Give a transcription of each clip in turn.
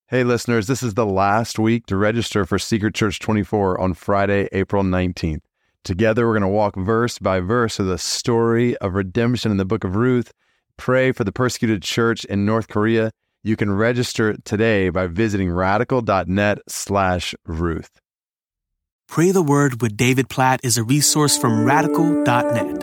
Hey listeners, this is the last week to register for Secret Church 24 on Friday, April 19th. Together we're going to walk verse by verse through the story of redemption in the book of Ruth, pray for the persecuted church in North Korea. You can register today by visiting radical.net/Ruth. Pray the Word with David Platt is a resource from radical.net.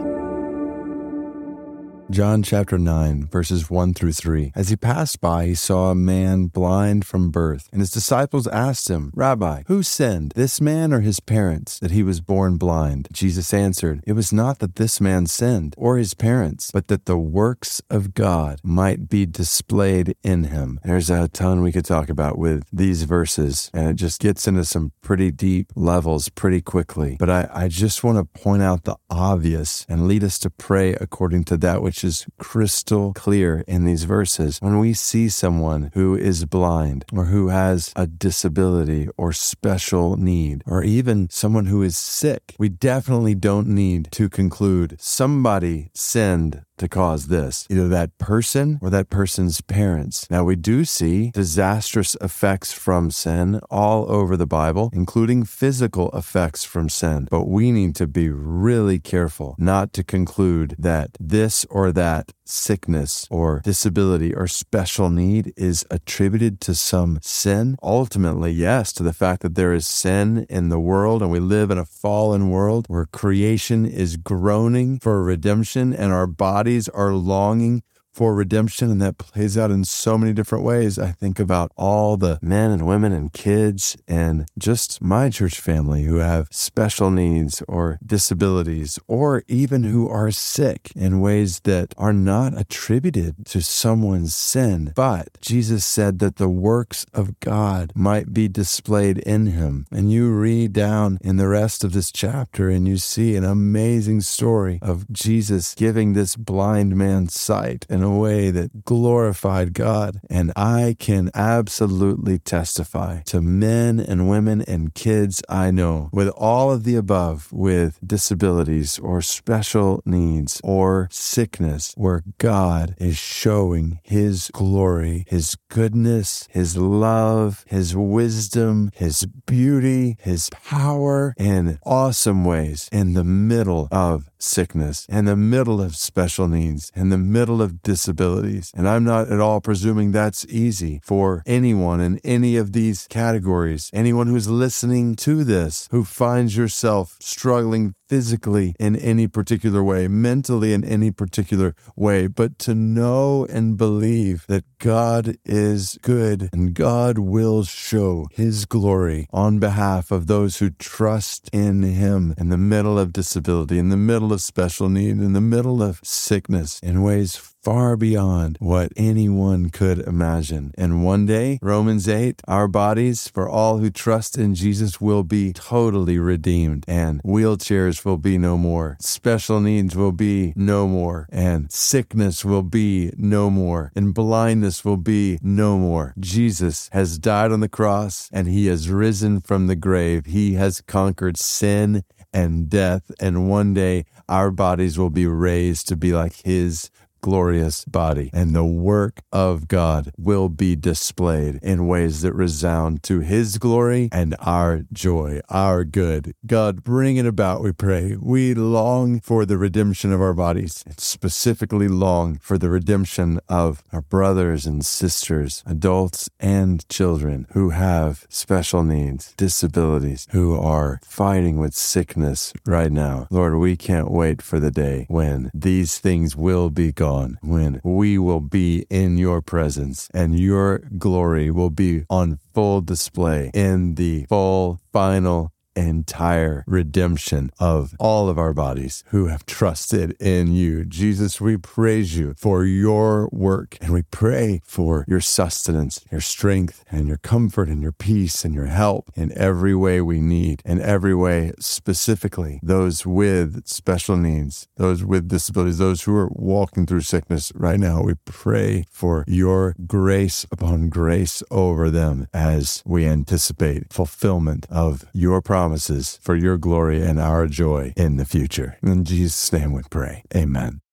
John chapter 9, verses 1 through 3. As he passed by, he saw a man blind from birth, and his disciples asked him, "Rabbi, who sinned, this man or his parents, that he was born blind?" Jesus answered, "It was not that this man sinned, or his parents, but that the works of God might be displayed in him." There's a ton we could talk about with these verses, and it just gets into some pretty deep levels pretty quickly. But I just want to point out the obvious and lead us to pray according to that which is crystal clear in these verses. When we see someone who is blind or who has a disability or special need, or even someone who is sick, we definitely don't need to conclude somebody sinned to cause this, either that person or that person's parents. Now, we do see disastrous effects from sin all over the Bible, including physical effects from sin. But we need to be really careful not to conclude that this or that sickness or disability or special need is attributed to some sin. Ultimately, yes, to the fact that there is sin in the world and we live in a fallen world where creation is groaning for redemption and our bodies are longing for redemption, and that plays out in so many different ways. I think about all the men and women and kids and just my church family who have special needs or disabilities, or even who are sick in ways that are not attributed to someone's sin. But Jesus said that the works of God might be displayed in him. And you read down in the rest of this chapter and you see an amazing story of Jesus giving this blind man sight in a way that glorified God. And I can absolutely testify to men and women and kids I know with all of the above, with disabilities or special needs or sickness, where God is showing his glory, his goodness, his love, his wisdom, his beauty, his power in awesome ways in the middle of sickness, in the middle of special needs, in the middle of disabilities. And I'm not at all presuming that's easy for anyone in any of these categories. Anyone who's listening to this, who finds yourself struggling physically in any particular way, mentally in any particular way, but to know and believe that God is good and God will show his glory on behalf of those who trust in him in the middle of disability, in the middle of special need, in the middle of sickness, in ways far beyond what anyone could imagine. And one day, Romans 8, our bodies, for all who trust in Jesus, will be totally redeemed, and wheelchairs will be no more. Special needs will be no more, and sickness will be no more, and blindness will be no more. Jesus has died on the cross, and he has risen from the grave. He has conquered sin and death, and one day our bodies will be raised to be like his glorious body, and the work of God will be displayed in ways that resound to his glory and our joy, our good. God, bring it about, we pray. We long for the redemption of our bodies, and specifically long for the redemption of our brothers and sisters, adults and children who have special needs, disabilities, who are fighting with sickness right now. Lord, we can't wait for the day when these things will be gone, when we will be in your presence and your glory will be on full display in the full, final, entire redemption of all of our bodies who have trusted in you. Jesus, we praise you for your work, and we pray for your sustenance, your strength, and your comfort, and your peace, and your help in every way we need, in every way, specifically those with special needs, those with disabilities, those who are walking through sickness right now. We pray for your grace upon grace over them as we anticipate fulfillment of your promises for your glory and our joy in the future. In Jesus' name we pray. Amen.